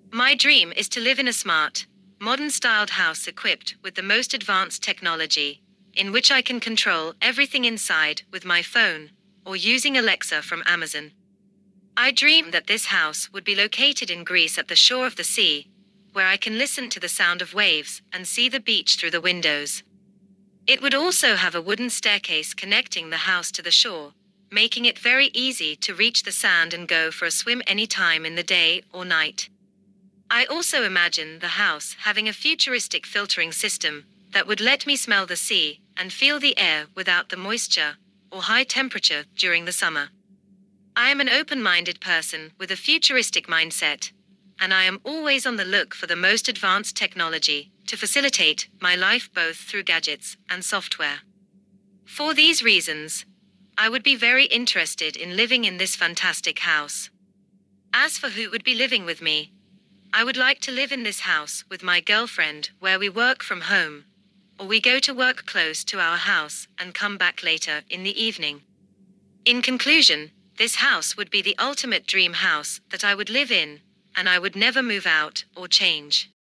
My dream is to live in a smart, modern-styled house equipped with the most advanced technology, in which I can control everything inside with my phone, or using Alexa from Amazon. I dream that this house would be located in Greece at the shore of the sea, where I can listen to the sound of waves and see the beach through the windows. It would also have a wooden staircase connecting the house to the shore, making it very easy to reach the sand and go for a swim any time in the day or night. I also imagine the house having a futuristic filtering system that would let me smell the sea and feel the air without the moisture or high temperature during the summer. I am an open-minded person with a futuristic mindset, and I am always on the look for the most advanced technology to facilitate my life both through gadgets and software. For these reasons, I would be very interested in living in this fantastic house. As for who would be living with me, I would like to live in this house with my girlfriend where we work from home, or we go to work close to our house and come back later in the evening. In conclusion, this house would be the ultimate dream house that I would live in, and I would never move out or change.